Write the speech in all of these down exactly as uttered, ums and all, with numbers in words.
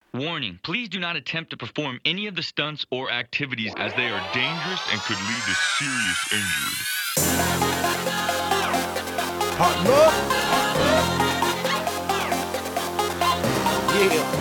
Warning, please do not attempt to perform any of the stunts or activities as they are dangerous and could lead to serious injury. Hot love? Yeah.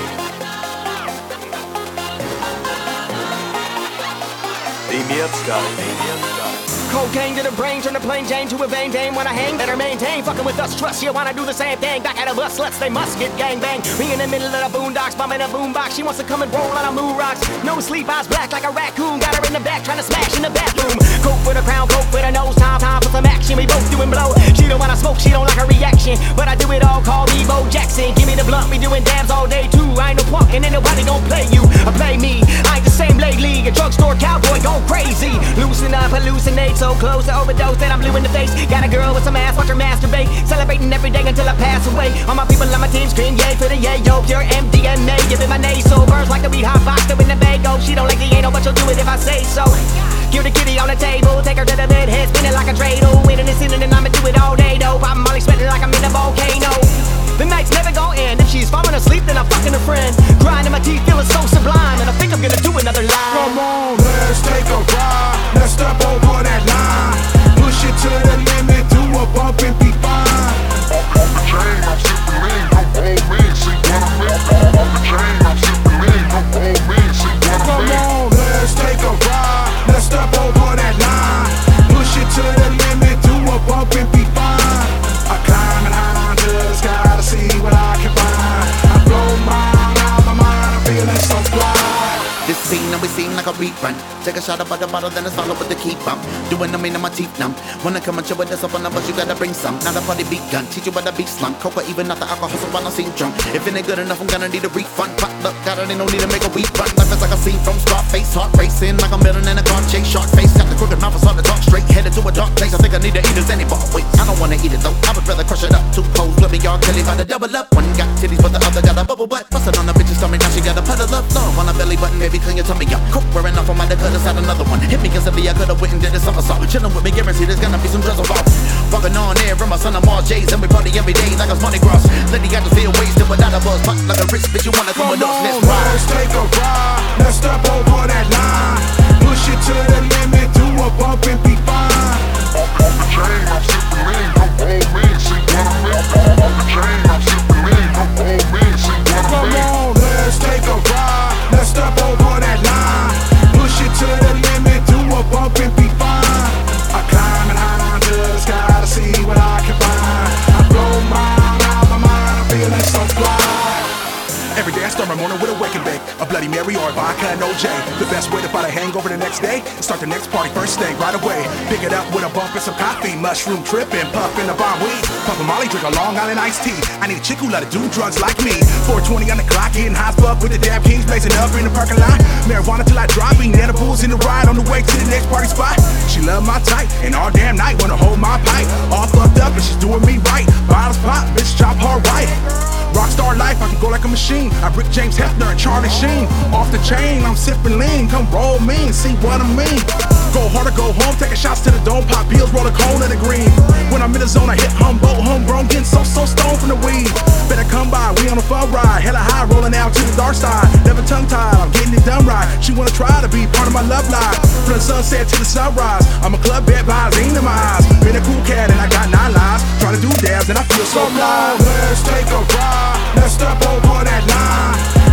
Damien Scott, Damien Scott. Cocaine to the brain, turn the plain Jane to a vain dame. When I hang, better maintain. Fucking with us, trust you wanna do the same thing. Back at a bus, let's they must get gang bang. Me in the middle of the boondocks, bumming a boombox. She wants to come and roll on a moon rocks. No sleep, eyes black like a raccoon. Got her in the back, trying to smash in the bathroom. Coke for the crown, coke for the nose. Time, time for some action. We both doing blow. She don't wanna smoke, she don't like her reaction. But I do it all, call me Bo Jackson. Give me the blunt, we doing dabs all day too. I ain't no punk, and ain't nobody gon' play you or play me. I ain't the same lately. A drugstore cowboy go crazy. Loosen up, hallucinate, so close to overdose that I'm blue in the face. Got a girl with some ass, watch her masturbate. Celebrating every day until I pass away. All my people on my team scream yay for the yay. Yo, pure M D M A, giving my name so birds like the weed hot box in the bago. She don't like the anal, but she'll do it if I say so. Give the kitty on the table, take her to the bed, head spinning like a dreidel. Winning and sinning and I'ma do it all day though. I'm Molly sweating like I'm in a volcano. The night's never gon' end. If she's falling asleep, then I'm fucking a friend. Grinding my teeth, feeling so sublime, and I think I'm gonna do another line. Come on, let's take a ride. Let's step over that line. Push it to the limit, do a bump and be fine. Off the chain, I'm sipping lean, don't hold me, see what I mean. Off the chain, I'm sipping lean, don't hold me, see what I Come mean. on, let's take a ride. Let's step over that line. Push it to the limit, do a bump and be fine. I climb and high to the sky to see what I can find. I blow mine out my mind, I'm feeling so fly. This scene always seem like a rerun. Take a shot about the bottle, then it's followed with the key bump. Doing them in my teeth numb. Wanna come and chill with us up on the bus, you gotta bring some. Not a party beat gun, teach you about the beat slump. Coca, even not the alcohol, so I don't seem drunk. If it ain't good enough, I'm gonna need a refund. Pop up, got it, ain't no need to make a weed run. Life is like a scene from Scarface, heart racing like a villain in a car chase. Shark face, got the crooked mouth, it's hard to talk straight. Headed to a dark place, I think I need to eat this any bar. Wait, I don't wanna eat it though, I would rather crush it up. Two hoes, let me y'all Kelly by the double up. One got titties, but the other got a bubble butt. Bustin' on the bitch's stomach, now she got a puddle up. Love on a belly button, baby, clean your tummy up. Coke wearing off on my dick, could've had another one. Hit me instantly, I could've went and did a somersault. Chillin' with me, guarantee there's gonna be some drizzle off. Walking on air, and my son of all J's, and we party every day like it's Mardi Gras. Lady got to feel wasted without a buzz. Pop like a rich bitch, you wanna come with us, let's ride. Let's take a ride. Let's step over that line. Push it to the limit, do a bump and be fine. Off the chain, I'm sipping lean, don't hold me, see what I mean. Off the chain, I'm sipping lean, don't hold me, see what I Come mean. on, let's take a ride. Let's step over that line. Push it to the limit, do a bump and be fine. I climb and high to the sky to see what I can find. I blow mine out my mind, I'm feeling so fly. Every day I start my morning with a wake and bake, a Bloody Mary or a vodka and O J. The best way to fight a hangover the next day, start the next party first thing right away. Pick it up with a bump and some coffee, mushroom tripping, puffing a bomb weed. Puff a Molly, drink a Long Island iced tea. I need a chick who let her do drugs like me. four twenty on the clock, getting high as fuck with the Dab Kings blazing up in the parking lot. Marijuana till I drop, eating edibles in the ride on the way to the next party spot. She love my type, and all damn night wanna hold my pipe. All fucked up and she's doing me right. Bottles pop, bitch chop hard right. Rockstar life, I can go like a machine. I Rick James Hefner and Charlie Sheen. Off the chain, I'm sipping lean. Come roll me and see what I mean. Go hard or go home, taking shots to the dome. Pop pills, roll a cone in the green. When I'm in the zone, I hit Humboldt, homegrown, getting so, so stoned from the weed. Better come by, we on a fun ride. Hella high, rolling out to the dark side. Never tongue-tied, I'm getting it done right. She wanna try to be part of my love life. From the sunset to the sunrise, I'm a club bed by Zine in my eyes. Been a cool cat and I got nine lives. Trying to do dabs and I feel so fly. Let's take a ride. Let's step over that line.